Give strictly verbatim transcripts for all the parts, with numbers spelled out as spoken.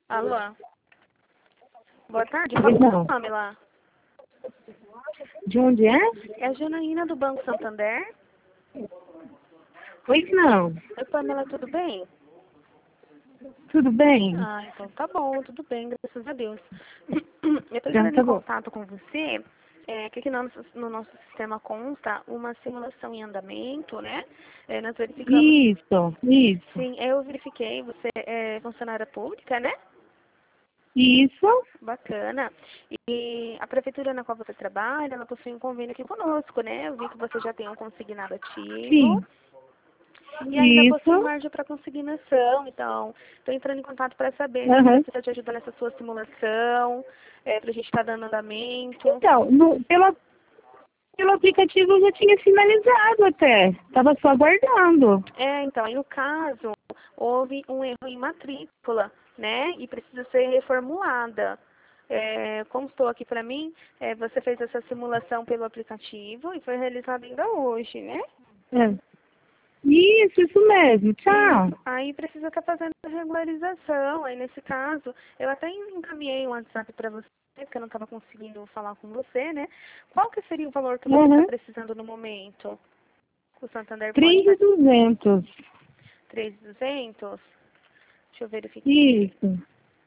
Alô? Boa tarde, Pois qual é o não. seu nome lá? De onde é? É a Janaína do Banco Santander? Pois não. Oi, Pamela, tudo bem? Tudo bem? Ah, então tá bom, tudo bem, graças a Deus. Eu tô Já entrando em tá bom. contato com você, é, que aqui no nosso, no nosso sistema consta uma simulação em andamento, né? É, nós verificamos, Isso, isso. sim, eu verifiquei, você é funcionária pública, né? Isso, Bacana. E a prefeitura na qual você trabalha, ela possui um convênio aqui conosco, né? Eu vi que você já tem um consignado ativo. sim. E ainda possui Isso. margem para consignação, então estou entrando em contato para saber se Aham. precisa de ajuda nessa sua simulação, é, para a gente estar dando andamento. Então, no, pelo, pelo aplicativo eu já tinha finalizado até. Tava só aguardando. É, então, aí no caso, houve um erro em matrícula, né, e precisa ser reformulada. É, como estou aqui para mim, é, você fez essa simulação pelo aplicativo e foi realizada ainda hoje, né? É. Isso, isso mesmo. Tchau. Isso. Aí precisa estar fazendo a regularização. Aí nesse caso, eu até encaminhei um WhatsApp para você, porque eu não estava conseguindo falar com você, né? Qual que seria o valor que você está Uhum. precisando no momento? O Santander pode três mil estar e duzentos. três mil e duzentos? Deixa eu verificar. Isso.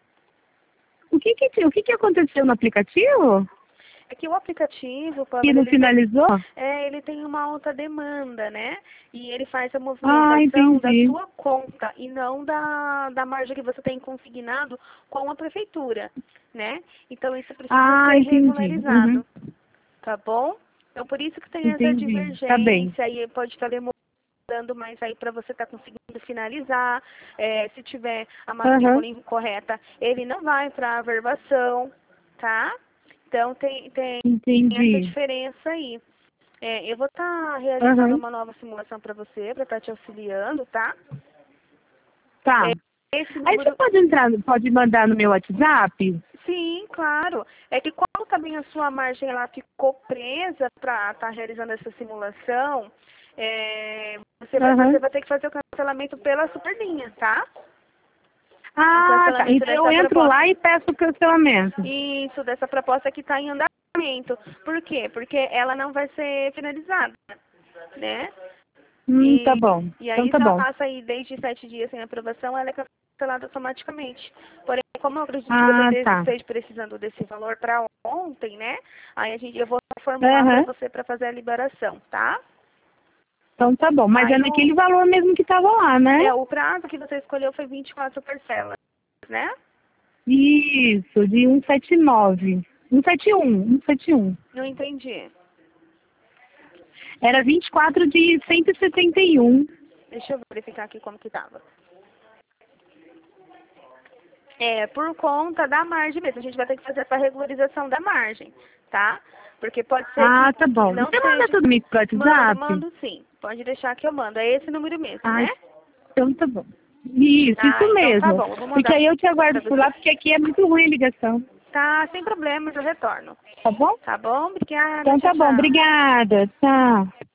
O que que, o que que aconteceu no aplicativo? É que o aplicativo, Que Pamela, não ele tem, finalizou? é, ele tem uma alta demanda, né? E ele faz a Ah, movimentação da entendi. sua conta e não da, da margem que você tem consignado com a prefeitura, né? Então isso precisa Ah, ser entendi. Uhum. regularizado, tá bom? Então por isso que tem essa Entendi. Tá bem. divergência e pode estar demorando mais aí para você estar conseguindo finalizar. É, se tiver a Aham. matrícula incorreta, ele não vai para a averbação, tá? Então tem, tem essa Entendi. diferença aí. É, eu vou estar realizando Aham. uma nova simulação para você, para estar te auxiliando, tá? É, Tá. esse Aí você número, pode entrar, pode mandar no meu WhatsApp? sim, claro. É que como também a sua margem ela ficou presa para estar realizando essa simulação, é, você, vai, você Aham. vai ter que fazer o cancelamento pela superlinha, tá? O Ah, tá. cancelamento Então eu dessa entro proposta. lá e peço o cancelamento. Isso, dessa proposta que está em andamento. Por quê? Porque ela não vai ser finalizada, né? Hum, tá E, bom. e Então aí, tá se ela bom. passa aí desde sete dias sem aprovação, ela é cancelada automaticamente. Porém, como eu acredito que você Ah, esteja tá. esteja precisando desse valor para ontem, né? Aí a gente, eu vou formular para Aham. você para fazer a liberação, tá? Então tá bom. Mas é Aí o, naquele valor mesmo que tava lá, né? é, o prazo que você escolheu foi vinte e quatro parcelas, né? Isso, de cento e setenta e nove. cento e setenta e um, cento e setenta e um. Não entendi. Era vinte e quatro de cento e setenta e um. Deixa eu verificar aqui como que tava. É, por conta da margem mesmo. A gente vai ter que fazer essa regularização da margem, tá? Porque pode ser Ah, que, tá que bom. não Você manda seja. tudo no pro Mando, WhatsApp? mando sim. Pode deixar que eu mando. É esse número mesmo, Ah, né? então tá bom. Isso, Ah, isso então tá mesmo. bom. Eu vou Porque mandar aí eu te pra aguardo por lá, você. porque aqui é muito ruim a ligação. Tá, sem problemas, eu retorno. Tá bom? Tá bom? Obrigada. Então Tchau, tá bom. tchau. Obrigada. Tchau.